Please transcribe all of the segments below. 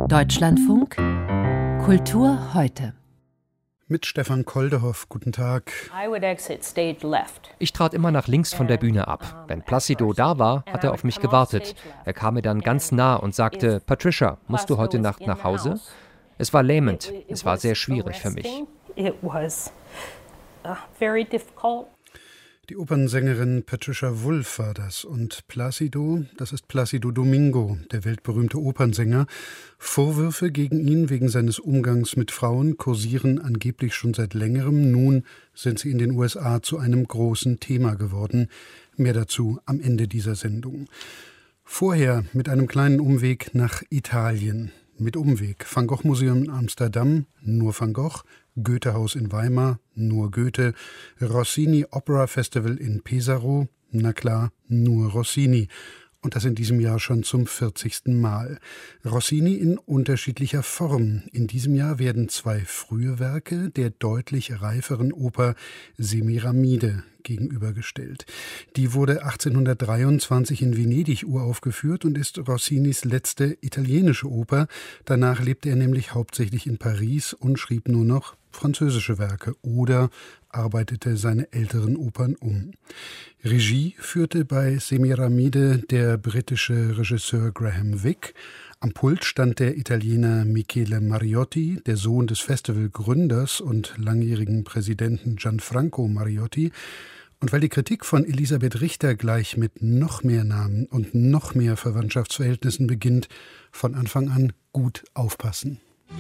Deutschlandfunk Kultur heute. Mit Stefan Koldehoff, guten Tag. Ich trat immer nach links von der Bühne ab. Wenn Placido da war, hat er auf mich gewartet. Er kam mir dann ganz nah und sagte, Patricia, musst du heute Nacht nach Hause? Es war lähmend. Es war sehr schwierig für mich. Die Opernsängerin Patricia Wolf war das. Und Placido, das ist Placido Domingo, der weltberühmte Opernsänger. Vorwürfe gegen ihn wegen seines Umgangs mit Frauen kursieren angeblich schon seit längerem. Nun sind sie in den USA zu einem großen Thema geworden. Mehr dazu am Ende dieser Sendung. Vorher mit einem kleinen Umweg nach Italien. Mit Umweg Van Gogh Museum in Amsterdam, nur Van Gogh, Goethehaus in Weimar, nur Goethe, Rossini Opera Festival in Pesaro, na klar, nur Rossini. Und das in diesem Jahr schon zum 40. Mal. Rossini in unterschiedlicher Form. In diesem Jahr werden 2 frühe Werke der deutlich reiferen Oper Semiramide gegenübergestellt. Die wurde 1823 in Venedig uraufgeführt und ist Rossinis letzte italienische Oper. Danach lebte er nämlich hauptsächlich in Paris und schrieb nur noch französische Werke oder arbeitete seine älteren Opern um. Regie führte bei Semiramide der britische Regisseur Graham Wick. Am Pult stand der Italiener Michele Mariotti, der Sohn des Festivalgründers und langjährigen Präsidenten Gianfranco Mariotti. Und weil die Kritik von Elisabeth Richter gleich mit noch mehr Namen und noch mehr Verwandtschaftsverhältnissen beginnt, von Anfang an gut aufpassen.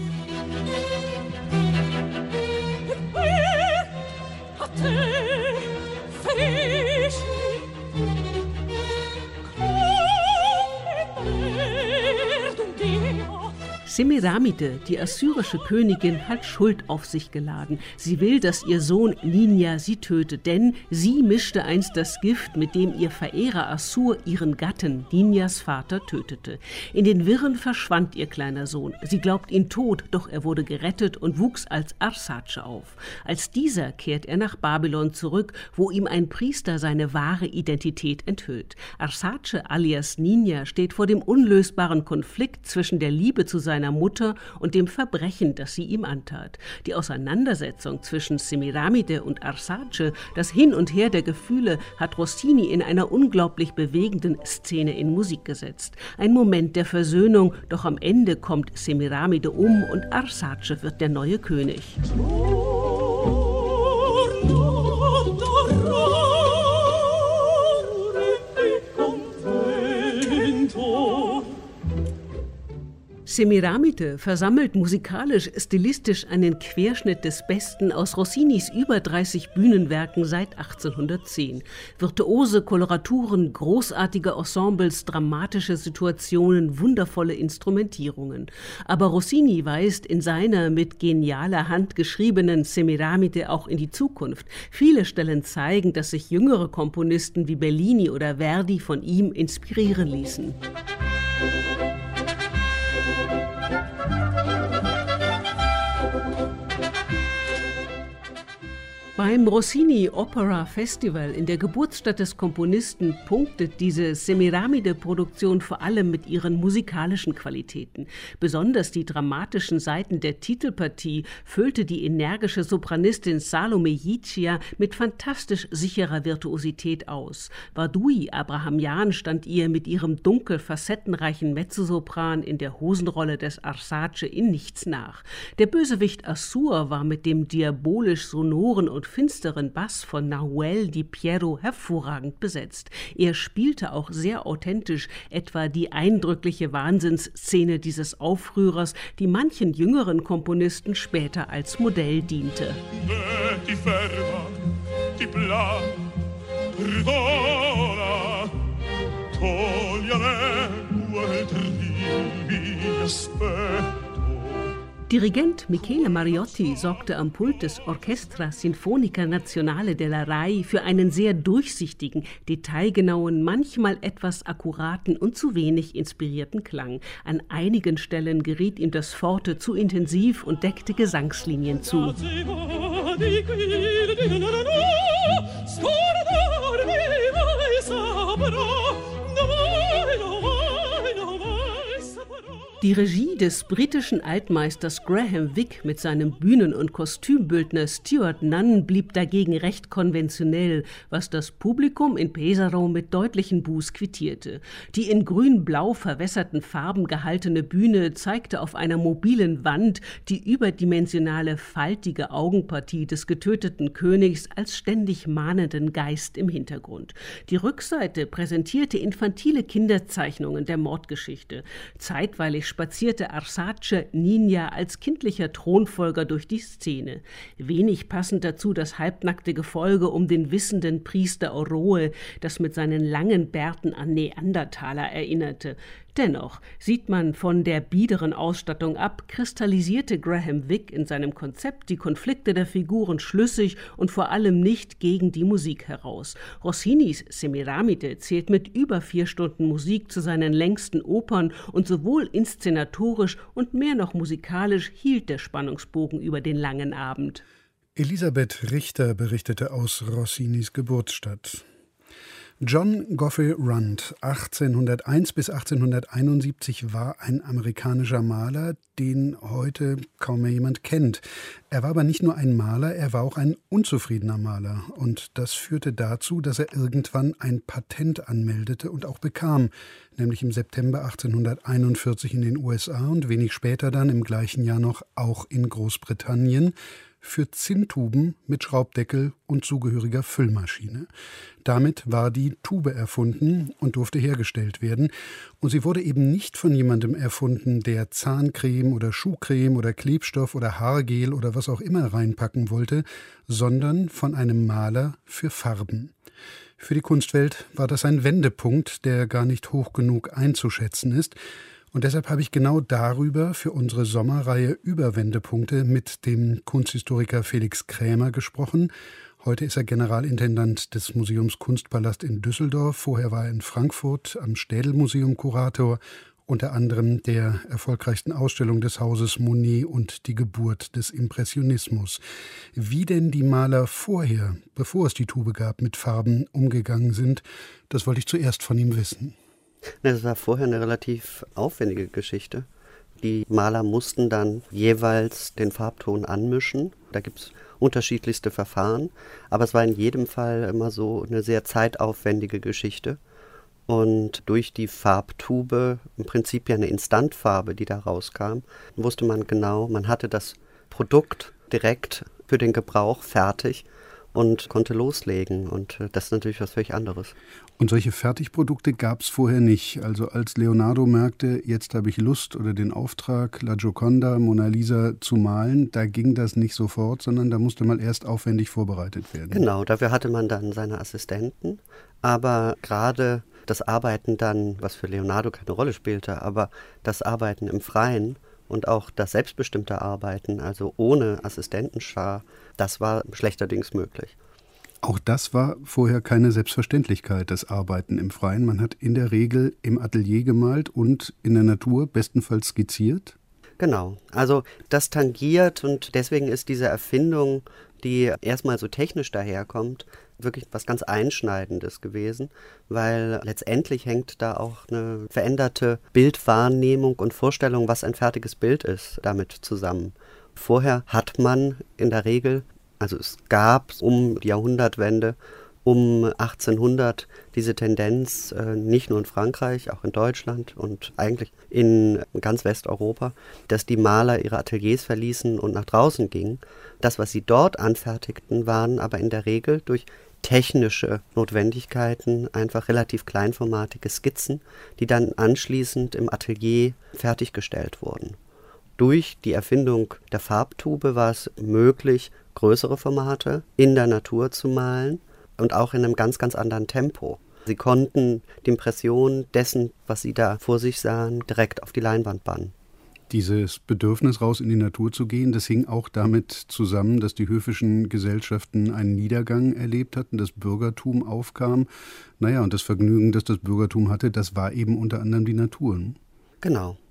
Semiramide, die assyrische Königin, hat Schuld auf sich geladen. Sie will, dass ihr Sohn Ninja sie tötet, denn sie mischte einst das Gift, mit dem ihr Verehrer Assur ihren Gatten, Ninjas Vater, tötete. In den Wirren verschwand ihr kleiner Sohn. Sie glaubt ihn tot, doch er wurde gerettet und wuchs als Arsace auf. Als dieser kehrt er nach Babylon zurück, wo ihm ein Priester seine wahre Identität enthüllt. Arsace alias Ninja steht vor dem unlösbaren Konflikt zwischen der Liebe zu seiner Mutter und dem Verbrechen, das sie ihm antat. Die Auseinandersetzung zwischen Semiramide und Arsace, das Hin und Her der Gefühle, hat Rossini in einer unglaublich bewegenden Szene in Musik gesetzt. Ein Moment der Versöhnung, doch am Ende kommt Semiramide um und Arsace wird der neue König. Semiramide versammelt musikalisch, stilistisch einen Querschnitt des Besten aus Rossinis über 30 Bühnenwerken seit 1810. Virtuose Koloraturen, großartige Ensembles, dramatische Situationen, wundervolle Instrumentierungen. Aber Rossini weist in seiner mit genialer Hand geschriebenen Semiramide auch in die Zukunft. Viele Stellen zeigen, dass sich jüngere Komponisten wie Bellini oder Verdi von ihm inspirieren ließen. Beim Rossini Opera Festival in der Geburtsstadt des Komponisten punktet diese Semiramide-Produktion vor allem mit ihren musikalischen Qualitäten. Besonders die dramatischen Seiten der Titelpartie füllte die energische Sopranistin Salome Jiccia mit fantastisch sicherer Virtuosität aus. Wadui Abrahamian stand ihr mit ihrem dunkel facettenreichen Mezzosopran in der Hosenrolle des Arsace in nichts nach. Der Bösewicht Assur war mit dem diabolisch sonoren und finsteren Bass von Nahuel Di Piero hervorragend besetzt. Er spielte auch sehr authentisch, etwa die eindrückliche Wahnsinnsszene dieses Aufrührers, die manchen jüngeren Komponisten später als Modell diente. Dirigent Michele Mariotti sorgte am Pult des Orchestra Sinfonica Nazionale della RAI für einen sehr durchsichtigen, detailgenauen, manchmal etwas akkuraten und zu wenig inspirierten Klang. An einigen Stellen geriet ihm das Forte zu intensiv und deckte Gesangslinien zu. Die Regie des britischen Altmeisters Graham Wick mit seinem Bühnen- und Kostümbildner Stuart Nunn blieb dagegen recht konventionell, was das Publikum in Pesaro mit deutlichen Buß quittierte. Die in grün-blau verwässerten Farben gehaltene Bühne zeigte auf einer mobilen Wand die überdimensionale, faltige Augenpartie des getöteten Königs als ständig mahnenden Geist im Hintergrund. Die Rückseite präsentierte infantile Kinderzeichnungen der Mordgeschichte. Zeitweilig spazierte Arsace Ninja als kindlicher Thronfolger durch die Szene. Wenig passend dazu das halbnackte Gefolge um den wissenden Priester Oroe, das mit seinen langen Bärten an Neandertaler erinnerte. Dennoch sieht man von der biederen Ausstattung ab, kristallisierte Graham Wick in seinem Konzept die Konflikte der Figuren schlüssig und vor allem nicht gegen die Musik heraus. Rossinis Semiramide zählt mit über 4 Stunden Musik zu seinen längsten Opern und sowohl inszenatorisch und mehr noch musikalisch hielt der Spannungsbogen über den langen Abend. Elisabeth Richter berichtete aus Rossinis Geburtsstadt. John Goffey Rund, 1801 bis 1871, war ein amerikanischer Maler, den heute kaum mehr jemand kennt. Er war aber nicht nur ein Maler, er war auch ein unzufriedener Maler. Und das führte dazu, dass er irgendwann ein Patent anmeldete und auch bekam, nämlich im September 1841 in den USA und wenig später dann im gleichen Jahr noch auch in Großbritannien, für Zinntuben mit Schraubdeckel und zugehöriger Füllmaschine. Damit war die Tube erfunden und durfte hergestellt werden. Und sie wurde eben nicht von jemandem erfunden, der Zahncreme oder Schuhcreme oder Klebstoff oder Haargel oder was auch immer reinpacken wollte, sondern von einem Maler für Farben. Für die Kunstwelt war das ein Wendepunkt, der gar nicht hoch genug einzuschätzen ist. Und deshalb habe ich genau darüber für unsere Sommerreihe über Wendepunkte mit dem Kunsthistoriker Felix Krämer gesprochen. Heute ist er Generalintendant des Museums Kunstpalast in Düsseldorf. Vorher war er in Frankfurt am Städel-Museum Kurator, unter anderem der erfolgreichsten Ausstellung des Hauses Monet und die Geburt des Impressionismus. Wie denn die Maler vorher, bevor es die Tube gab, mit Farben umgegangen sind, das wollte ich zuerst von ihm wissen. Das war vorher eine relativ aufwendige Geschichte. Die Maler mussten dann jeweils den Farbton anmischen. Da gibt es unterschiedlichste Verfahren, aber es war in jedem Fall immer so eine sehr zeitaufwendige Geschichte. Und durch die Farbtube, im Prinzip ja eine Instantfarbe, die da rauskam, wusste man genau, man hatte das Produkt direkt für den Gebrauch fertig und konnte loslegen. Und das ist natürlich was völlig anderes. Und solche Fertigprodukte gab es vorher nicht. Also als Leonardo merkte, jetzt habe ich Lust oder den Auftrag, La Gioconda, Mona Lisa zu malen, da ging das nicht sofort, sondern da musste mal erst aufwendig vorbereitet werden. Genau, dafür hatte man dann seine Assistenten. Aber gerade das Arbeiten dann, was für Leonardo keine Rolle spielte, aber das Arbeiten im Freien und auch das selbstbestimmte Arbeiten, also ohne Assistentenschar, das war schlechterdings möglich. Auch das war vorher keine Selbstverständlichkeit, das Arbeiten im Freien. Man hat in der Regel im Atelier gemalt und in der Natur bestenfalls skizziert. Genau, also das tangiert und deswegen ist diese Erfindung, die erstmal so technisch daherkommt, wirklich was ganz Einschneidendes gewesen, weil letztendlich hängt da auch eine veränderte Bildwahrnehmung und Vorstellung, was ein fertiges Bild ist, damit zusammen. Vorher hat man in der Regel, also es gab um die Jahrhundertwende, um 1800 diese Tendenz, nicht nur in Frankreich, auch in Deutschland und eigentlich in ganz Westeuropa, dass die Maler ihre Ateliers verließen und nach draußen gingen. Das, was sie dort anfertigten, waren aber in der Regel durch technische Notwendigkeiten einfach relativ kleinformatige Skizzen, die dann anschließend im Atelier fertiggestellt wurden. Durch die Erfindung der Farbtube war es möglich, größere Formate in der Natur zu malen und auch in einem ganz, ganz anderen Tempo. Sie konnten die Impression dessen, was sie da vor sich sahen, direkt auf die Leinwand bannen. Dieses Bedürfnis, raus in die Natur zu gehen, das hing auch damit zusammen, dass die höfischen Gesellschaften einen Niedergang erlebt hatten, das Bürgertum aufkam. Naja, und das Vergnügen, das das Bürgertum hatte, das war eben unter anderem die Natur. Genau.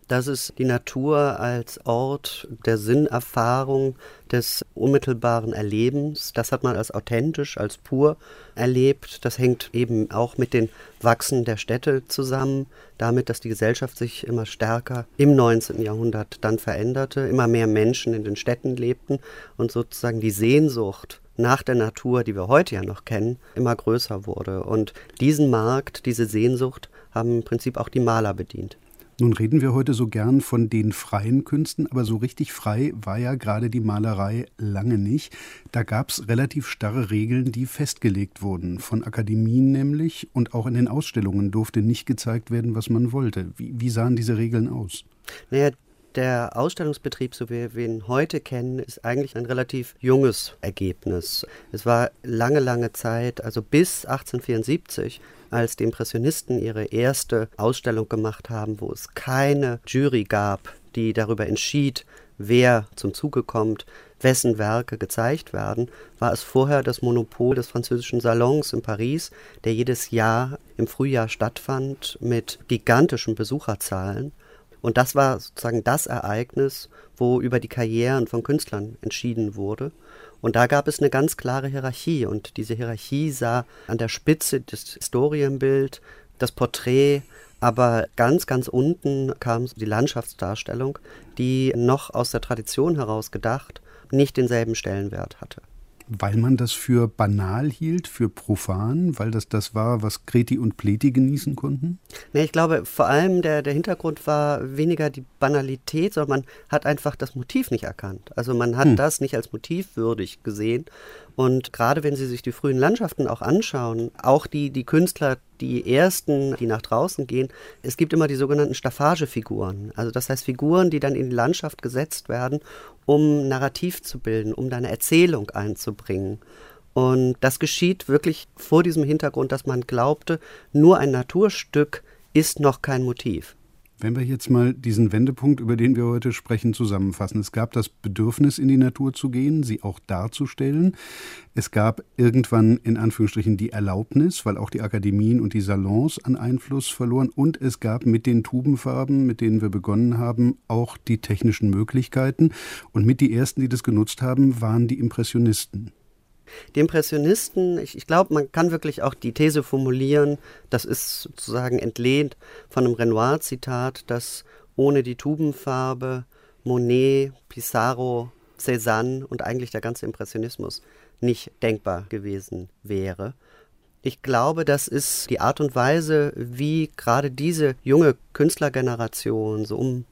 Das ist die Natur als Ort der Sinnerfahrung, des unmittelbaren Erlebens. Das hat man als authentisch, als pur erlebt. Das hängt eben auch mit dem Wachsen der Städte zusammen, damit, dass die Gesellschaft sich immer stärker im 19. Jahrhundert dann veränderte, immer mehr Menschen in den Städten lebten und sozusagen die Sehnsucht nach der Natur, die wir heute ja noch kennen, immer größer wurde. Und diesen Markt, diese Sehnsucht haben im Prinzip auch die Maler bedient. Nun reden wir heute so gern von den freien Künsten, aber so richtig frei war ja gerade die Malerei lange nicht. Da gab es relativ starre Regeln, die festgelegt wurden, von Akademien nämlich, und auch in den Ausstellungen durfte nicht gezeigt werden, was man wollte. Wie sahen diese Regeln aus? Naja, der Ausstellungsbetrieb, so wie wir ihn heute kennen, ist eigentlich ein relativ junges Ergebnis. Es war lange Zeit, also bis 1874, als die Impressionisten ihre erste Ausstellung gemacht haben, wo es keine Jury gab, die darüber entschied, wer zum Zuge kommt, wessen Werke gezeigt werden, war es vorher das Monopol des französischen Salons in Paris, der jedes Jahr im Frühjahr stattfand mit gigantischen Besucherzahlen. Und das war sozusagen das Ereignis, wo über die Karrieren von Künstlern entschieden wurde. Und da gab es eine ganz klare Hierarchie. Und diese Hierarchie sah an der Spitze das Historienbild, das Porträt, aber ganz unten kam die Landschaftsdarstellung, die noch aus der Tradition heraus gedacht nicht denselben Stellenwert hatte. Weil man das für banal hielt, für profan, weil das war, was Kreti und Pleti genießen konnten? Nee, ich glaube, vor allem der Hintergrund war weniger die Banalität, sondern man hat einfach das Motiv nicht erkannt. Also man hat das nicht als motivwürdig gesehen. Und gerade wenn Sie sich die frühen Landschaften auch anschauen, auch die Künstler, die ersten, die nach draußen gehen, es gibt immer die sogenannten Staffagefiguren. Also das heißt Figuren, die dann in die Landschaft gesetzt werden, um Narrativ zu bilden, um da eine Erzählung einzubringen. Und das geschieht wirklich vor diesem Hintergrund, dass man glaubte, nur ein Naturstück ist noch kein Motiv. Wenn wir jetzt mal diesen Wendepunkt, über den wir heute sprechen, zusammenfassen. Es gab das Bedürfnis, in die Natur zu gehen, sie auch darzustellen. Es gab irgendwann in Anführungsstrichen die Erlaubnis, weil auch die Akademien und die Salons an Einfluss verloren. Und es gab mit den Tubenfarben, mit denen wir begonnen haben, auch die technischen Möglichkeiten. Und mit die ersten, die das genutzt haben, waren die Impressionisten. Die Impressionisten, ich glaube, man kann wirklich auch die These formulieren, das ist sozusagen entlehnt von einem Renoir-Zitat, dass ohne die Tubenfarbe Monet, Pissarro, Cézanne und eigentlich der ganze Impressionismus nicht denkbar gewesen wäre. Ich glaube, das ist die Art und Weise, wie gerade diese junge Künstlergeneration so um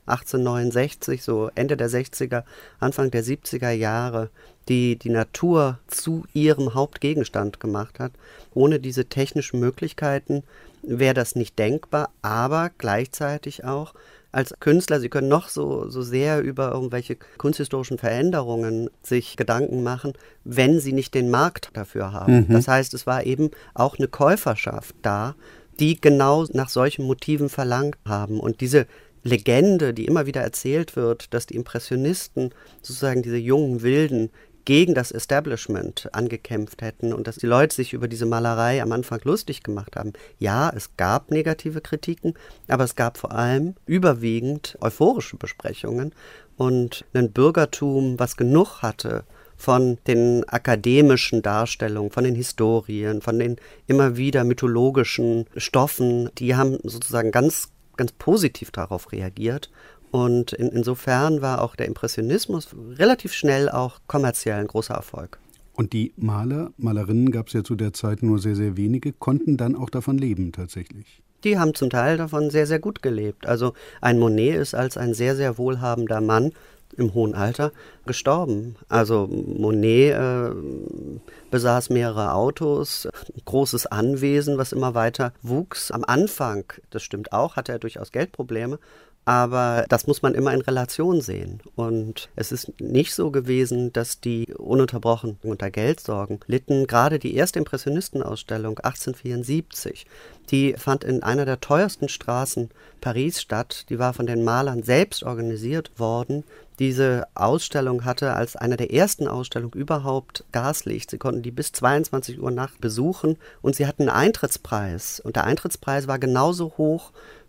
1869, so Ende der 60er, Anfang der 70er Jahre, die Natur zu ihrem Hauptgegenstand gemacht hat. Ohne diese technischen Möglichkeiten wäre das nicht denkbar, aber gleichzeitig auch als Künstler, Sie können noch so sehr über irgendwelche kunsthistorischen Veränderungen sich Gedanken machen, wenn Sie nicht den Markt dafür haben. Das heißt, es war eben auch eine Käuferschaft da, die genau nach solchen Motiven verlangt haben. Und diese Legende, die immer wieder erzählt wird, dass die Impressionisten, sozusagen diese jungen Wilden, gegen das Establishment angekämpft hätten und dass die Leute sich über diese Malerei am Anfang lustig gemacht haben. Ja, es gab negative Kritiken, aber es gab vor allem überwiegend euphorische Besprechungen und ein Bürgertum, was genug hatte von den akademischen Darstellungen, von den Historien, von den immer wieder mythologischen Stoffen. Die haben sozusagen ganz positiv darauf reagiert. Und insofern war auch der Impressionismus relativ schnell auch kommerziell ein großer Erfolg. Und die Malerinnen gab es ja zu der Zeit nur sehr, sehr wenige, konnten dann auch davon leben tatsächlich. Die haben zum Teil davon sehr, sehr gut gelebt. Also ein Monet ist als ein sehr, sehr wohlhabender Mann im hohen Alter gestorben. Also Monet besaß mehrere Autos, ein großes Anwesen, was immer weiter wuchs. Am Anfang, das stimmt auch, hatte er durchaus Geldprobleme. Aber das muss man immer in Relation sehen. Und es ist nicht so gewesen, dass die ununterbrochen unter Geldsorgen litten. Gerade die erste Impressionistenausstellung 1874, die fand in einer der teuersten Straßen Paris statt. Die war von den Malern selbst organisiert worden. Diese Ausstellung hatte als eine der ersten Ausstellungen überhaupt Gaslicht. Sie konnten die bis 22 Uhr nachts besuchen und sie hatten einen Eintrittspreis. Und der Eintrittspreis war genauso hoch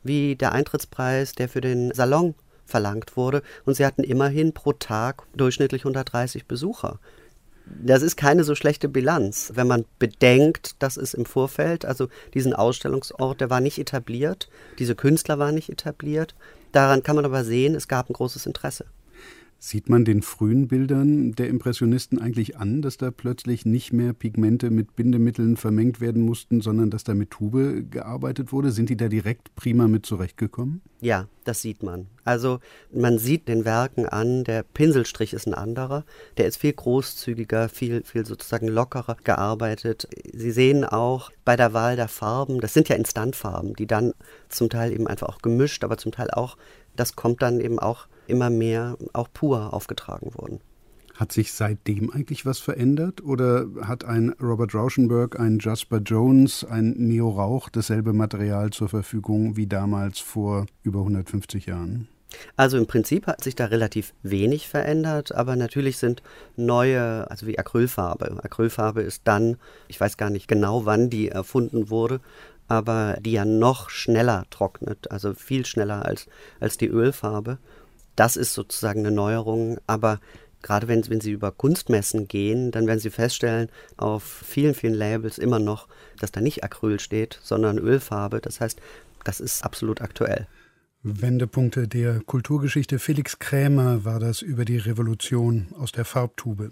wie der Eintrittspreis, der für den Salon verlangt wurde. Und sie hatten immerhin pro Tag durchschnittlich 130 Besucher. Das ist keine so schlechte Bilanz, wenn man bedenkt, dass es im Vorfeld, also diesen Ausstellungsort, der war nicht etabliert, diese Künstler waren nicht etabliert. Daran kann man aber sehen, es gab ein großes Interesse. Sieht man den frühen Bildern der Impressionisten eigentlich an, dass da plötzlich nicht mehr Pigmente mit Bindemitteln vermengt werden mussten, sondern dass da mit Tube gearbeitet wurde? Sind die da direkt prima mit zurechtgekommen? Ja, das sieht man. Also man sieht den Werken an, der Pinselstrich ist ein anderer, der ist viel großzügiger, viel sozusagen lockerer gearbeitet. Sie sehen auch bei der Wahl der Farben, das sind ja Instantfarben, die dann zum Teil eben einfach auch gemischt, aber zum Teil auch, das kommt dann eben auch immer mehr auch pur aufgetragen wurden. Hat sich seitdem eigentlich was verändert oder hat ein Robert Rauschenberg, ein Jasper Jones, ein Neo Rauch dasselbe Material zur Verfügung wie damals vor über 150 Jahren? Also im Prinzip hat sich da relativ wenig verändert, aber natürlich sind neue, also wie Acrylfarbe. Acrylfarbe ist dann, ich weiß gar nicht genau, wann die erfunden wurde, aber die ja noch schneller trocknet, also viel schneller als die Ölfarbe. Das ist sozusagen eine Neuerung, aber gerade wenn Sie über Kunstmessen gehen, dann werden Sie feststellen, auf vielen, vielen Labels immer noch, dass da nicht Acryl steht, sondern Ölfarbe. Das heißt, das ist absolut aktuell. Wendepunkte der Kulturgeschichte. Felix Krämer war das über die Revolution aus der Farbtube.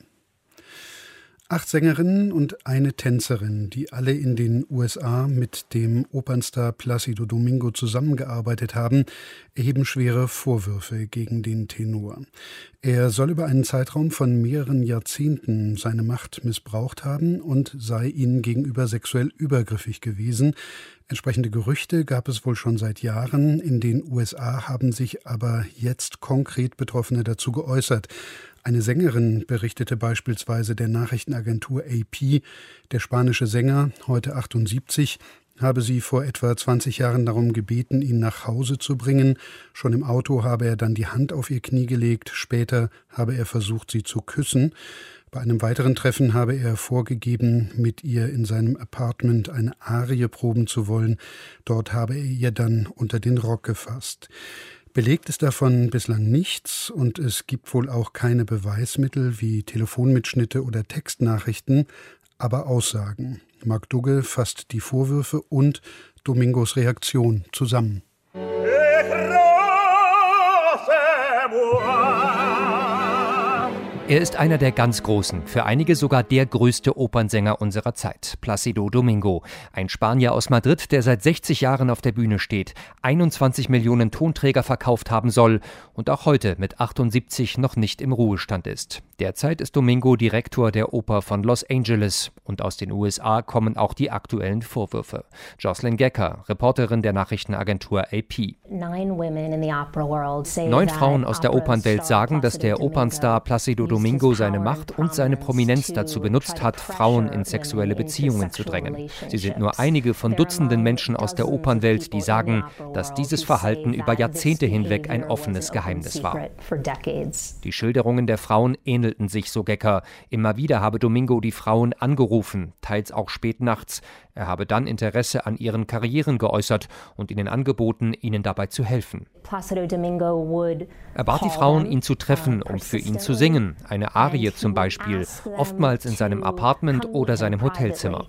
8 Sängerinnen und eine Tänzerin, die alle in den USA mit dem Opernstar Plácido Domingo zusammengearbeitet haben, erheben schwere Vorwürfe gegen den Tenor. Er soll über einen Zeitraum von mehreren Jahrzehnten seine Macht missbraucht haben und sei ihnen gegenüber sexuell übergriffig gewesen. Entsprechende Gerüchte gab es wohl schon seit Jahren. In den USA haben sich aber jetzt konkret Betroffene dazu geäußert. Eine Sängerin berichtete beispielsweise der Nachrichtenagentur AP, der spanische Sänger, heute 78, habe sie vor etwa 20 Jahren darum gebeten, ihn nach Hause zu bringen. Schon im Auto habe er dann die Hand auf ihr Knie gelegt. Später habe er versucht, sie zu küssen. Bei einem weiteren Treffen habe er vorgegeben, mit ihr in seinem Apartment eine Arie proben zu wollen. Dort habe er ihr dann unter den Rock gefasst. Belegt ist davon bislang nichts und es gibt wohl auch keine Beweismittel wie Telefonmitschnitte oder Textnachrichten, aber Aussagen. Mark Dugge fasst die Vorwürfe und Domingos Reaktion zusammen. Er ist einer der ganz Großen, für einige sogar der größte Opernsänger unserer Zeit, Plácido Domingo. Ein Spanier aus Madrid, der seit 60 Jahren auf der Bühne steht, 21 Millionen Tonträger verkauft haben soll und auch heute mit 78 noch nicht im Ruhestand ist. Derzeit ist Domingo Direktor der Oper von Los Angeles und aus den USA kommen auch die aktuellen Vorwürfe. Jocelyn Gecker, Reporterin der Nachrichtenagentur AP. 9 Frauen aus der Opernwelt sagen, dass der Opernstar Plácido Domingo seine Macht und seine Prominenz dazu benutzt hat, Frauen in sexuelle Beziehungen zu drängen. Sie sind nur einige von Dutzenden Menschen aus der Opernwelt, die sagen, dass dieses Verhalten über Jahrzehnte hinweg ein offenes Geheimnis war. Die Schilderungen der Frauen ähnelten sich, so Gecker. Immer wieder habe Domingo die Frauen angerufen, teils auch spät nachts. Er habe dann Interesse an ihren Karrieren geäußert und ihnen angeboten, ihnen dabei zu helfen. Er bat die Frauen, ihn zu treffen, um für ihn zu singen, eine Arie zum Beispiel, oftmals in seinem Apartment oder seinem Hotelzimmer.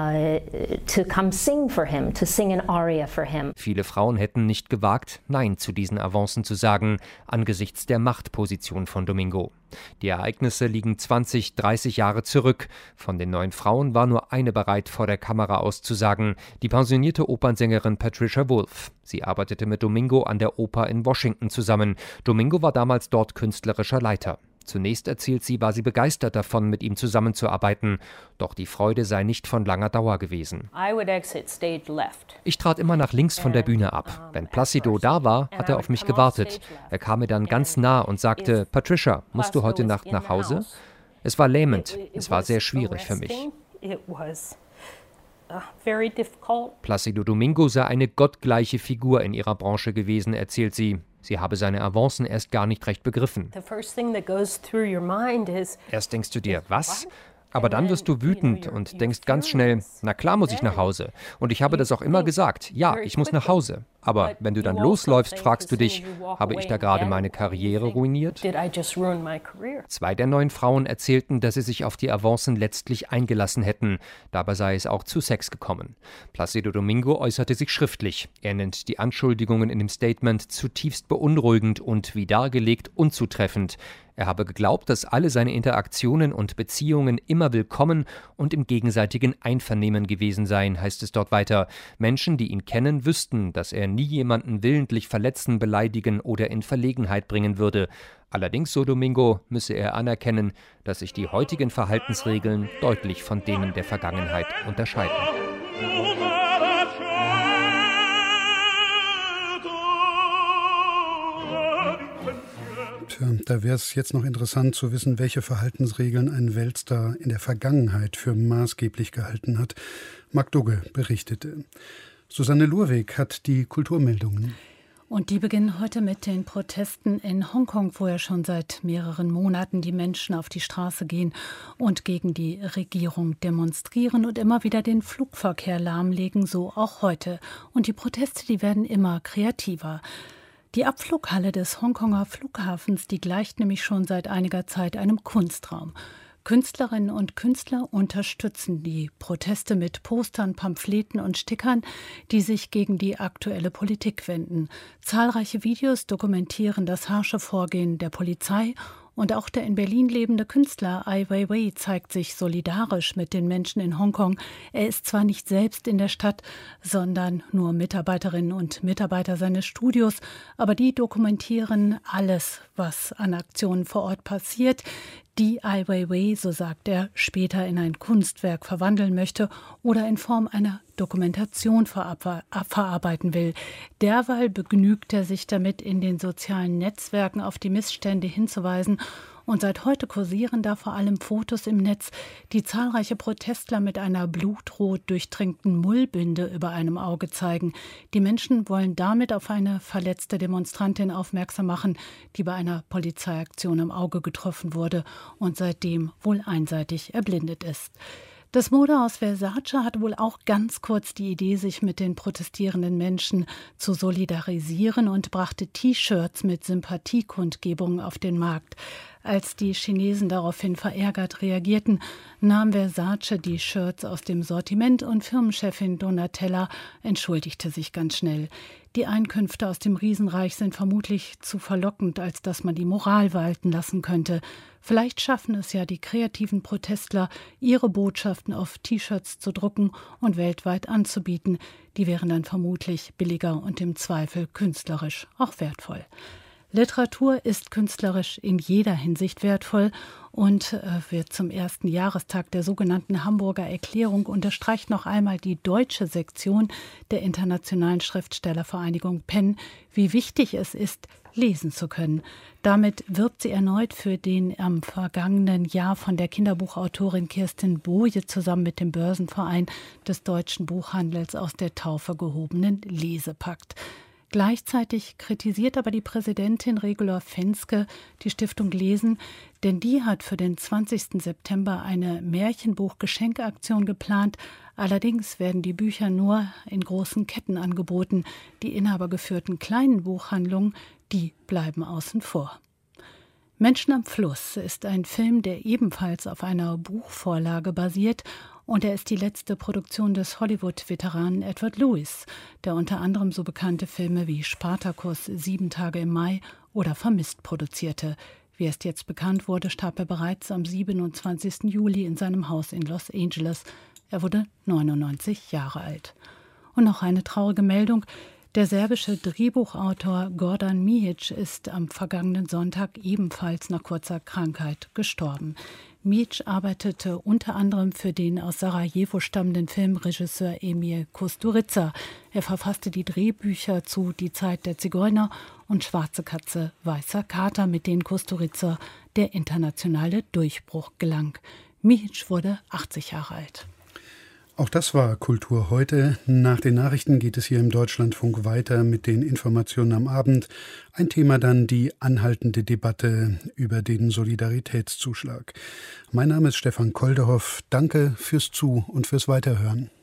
Viele Frauen hätten nicht gewagt, Nein zu diesen Avancen zu sagen, angesichts der Machtposition von Domingo. Die Ereignisse liegen 20, 30 Jahre zurück. Von den 9 Frauen war nur eine bereit, vor der Kamera auszusagen, die pensionierte Opernsängerin Patricia Wolf. Sie arbeitete mit Domingo an der Oper in Washington zusammen. Domingo war damals dort künstlerischer Leiter. Zunächst, erzählt sie, war sie begeistert davon, mit ihm zusammenzuarbeiten. Doch die Freude sei nicht von langer Dauer gewesen. Ich trat immer nach links von der Bühne ab. Wenn Plácido da war, hat er auf mich gewartet. Er kam mir dann ganz nah und sagte, Patricia, musst du heute Nacht nach Hause? Es war lähmend. Es war sehr schwierig für mich. Plácido Domingo sei eine gottgleiche Figur in ihrer Branche gewesen, erzählt sie. Sie habe seine Avancen erst gar nicht recht begriffen. Erst denkst du dir, was? Aber dann wirst du wütend und denkst ganz schnell, na klar muss ich nach Hause. Und ich habe das auch immer gesagt, ja, ich muss nach Hause. Aber wenn du dann losläufst, fragst du dich, habe ich da gerade meine Karriere ruiniert? 2 der 9 Frauen erzählten, dass sie sich auf die Avancen letztlich eingelassen hätten. Dabei sei es auch zu Sex gekommen. Plácido Domingo äußerte sich schriftlich. Er nennt die Anschuldigungen in dem Statement zutiefst beunruhigend und wie dargelegt unzutreffend. Er habe geglaubt, dass alle seine Interaktionen und Beziehungen immer willkommen und im gegenseitigen Einvernehmen gewesen seien, heißt es dort weiter. Menschen, die ihn kennen, wüssten, dass er nie jemanden willentlich verletzen, beleidigen oder in Verlegenheit bringen würde. Allerdings, so Domingo, müsse er anerkennen, dass sich die heutigen Verhaltensregeln deutlich von denen der Vergangenheit unterscheiden. Da wäre es jetzt noch interessant zu wissen, welche Verhaltensregeln ein Weltstar in der Vergangenheit für maßgeblich gehalten hat. Marc Dugge berichtete. Susanne Lurweg hat die Kulturmeldungen. Und die beginnen heute mit den Protesten in Hongkong, wo ja schon seit mehreren Monaten die Menschen auf die Straße gehen und gegen die Regierung demonstrieren und immer wieder den Flugverkehr lahmlegen, so auch heute. Und die Proteste, die werden immer kreativer. Die Abflughalle des Hongkonger Flughafens, die gleicht nämlich schon seit einiger Zeit einem Kunstraum. Künstlerinnen und Künstler unterstützen die Proteste mit Postern, Pamphleten und Stickern, die sich gegen die aktuelle Politik wenden. Zahlreiche Videos dokumentieren das harsche Vorgehen der Polizei. Und auch der in Berlin lebende Künstler Ai Weiwei zeigt sich solidarisch mit den Menschen in Hongkong. Er ist zwar nicht selbst in der Stadt, sondern nur Mitarbeiterinnen und Mitarbeiter seines Studios, aber die dokumentieren alles, was an Aktionen vor Ort passiert, die Ai Weiwei, so sagt er, später in ein Kunstwerk verwandeln möchte oder in Form einer Dokumentation verarbeiten will. Derweil begnügt er sich damit, in den sozialen Netzwerken auf die Missstände hinzuweisen. Und seit heute kursieren da vor allem Fotos im Netz, die zahlreiche Protestler mit einer blutrot durchtränkten Mullbinde über einem Auge zeigen. Die Menschen wollen damit auf eine verletzte Demonstrantin aufmerksam machen, die bei einer Polizeiaktion am Auge getroffen wurde und seitdem wohl einseitig erblindet ist. Das Modehaus Versace hat wohl auch ganz kurz die Idee, sich mit den protestierenden Menschen zu solidarisieren und brachte T-Shirts mit Sympathiekundgebungen auf den Markt. Als die Chinesen daraufhin verärgert reagierten, nahm Versace die Shirts aus dem Sortiment und Firmenchefin Donatella entschuldigte sich ganz schnell. Die Einkünfte aus dem Riesenreich sind vermutlich zu verlockend, als dass man die Moral walten lassen könnte. Vielleicht schaffen es ja die kreativen Protestler, ihre Botschaften auf T-Shirts zu drucken und weltweit anzubieten. Die wären dann vermutlich billiger und im Zweifel künstlerisch auch wertvoll. Literatur ist künstlerisch in jeder Hinsicht wertvoll und wird zum 1. Jahrestag der sogenannten Hamburger Erklärung unterstreicht noch einmal die deutsche Sektion der Internationalen Schriftstellervereinigung PEN, wie wichtig es ist, lesen zu können. Damit wirbt sie erneut für den am vergangenen Jahr von der Kinderbuchautorin Kirsten Boje zusammen mit dem Börsenverein des deutschen Buchhandels aus der Taufe gehobenen Lesepakt. Gleichzeitig kritisiert aber die Präsidentin Regula Fenske die Stiftung Lesen, denn die hat für den 20. September eine Märchenbuch-Geschenkaktion geplant. Allerdings werden die Bücher nur in großen Ketten angeboten. Die inhabergeführten kleinen Buchhandlungen, die bleiben außen vor. Menschen am Fluss ist ein Film, der ebenfalls auf einer Buchvorlage basiert. Und er ist die letzte Produktion des Hollywood-Veteranen Edward Lewis, der unter anderem so bekannte Filme wie Spartacus, 7 Tage im Mai oder Vermisst produzierte. Wie erst jetzt bekannt wurde, starb er bereits am 27. Juli in seinem Haus in Los Angeles. Er wurde 99 Jahre alt. Und noch eine traurige Meldung. Der serbische Drehbuchautor Goran Mihic ist am vergangenen Sonntag ebenfalls nach kurzer Krankheit gestorben. Mihic arbeitete unter anderem für den aus Sarajevo stammenden Filmregisseur Emir Kusturica. Er verfasste die Drehbücher zu Die Zeit der Zigeuner und Schwarze Katze, Weißer Kater, mit denen Kusturica der internationale Durchbruch gelang. Mihic wurde 80 Jahre alt. Auch das war Kultur heute. Nach den Nachrichten geht es hier im Deutschlandfunk weiter mit den Informationen am Abend. Ein Thema dann die anhaltende Debatte über den Solidaritätszuschlag. Mein Name ist Stefan Koldehoff. Danke fürs Zu- und fürs Weiterhören.